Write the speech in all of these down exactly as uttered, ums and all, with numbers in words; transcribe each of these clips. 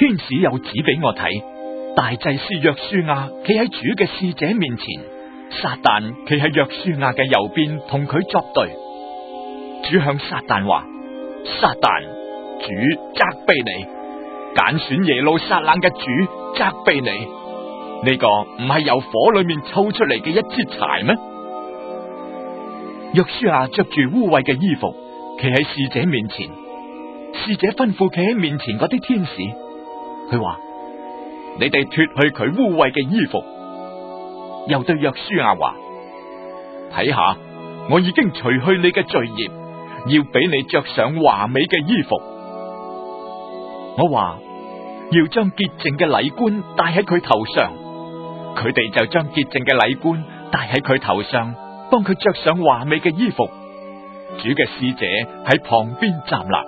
天使又指俾我睇，大祭司約書亞企喺主嘅使者面前，撒旦企喺約書亞嘅右邊同佢作對。主向撒旦話：撒旦，主責備你，揀選耶路撒冷嘅主責備你，呢個唔係由火裏面抽出嚟嘅一支柴咩？約書亞着住污穢嘅衣服，企喺使者面前。使者吩咐企喺面前嗰啲天使，佢話：你哋脫去佢污穢嘅衣服。又對約書亞話：睇下，我已經除去你嘅罪孽，要俾你着上華美嘅衣服。我話要將潔淨嘅禮冠戴喺佢頭上，佢哋就將潔淨嘅禮冠戴喺佢頭上，幫佢着上華美嘅衣服。主嘅使者喺旁邊站立。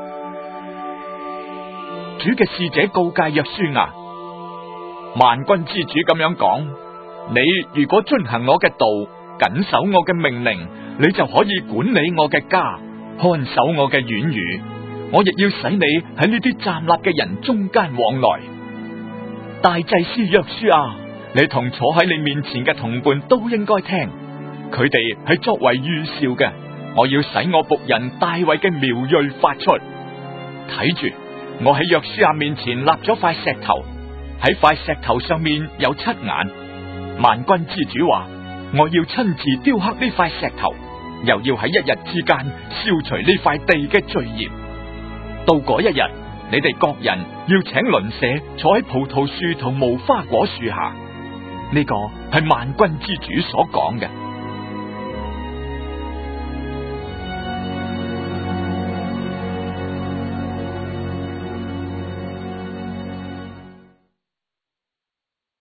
主嘅使者告誡約書亞：萬軍之主咁樣講，你如果遵行我嘅道，謹守我嘅命令，你就可以管理我嘅家，看守我嘅院宇。我亦要使你喺呢啲站立嘅人中間往來。大祭司約書亞，你同坐喺你面前嘅同伴都應該聽，佢哋係作為預兆嘅。我要使我僕人大衛嘅苗裔發出。睇住，我喺約書亞面前立咗塊石頭，喺塊石頭上面有七眼。萬軍之主話：我要親自雕刻呢塊石頭，又要喺一日之間消除呢塊地嘅罪孽。到嗰一日，你哋各人要請鄰舍坐喺葡萄樹同無花果樹下。呢個係萬軍之主所講嘅。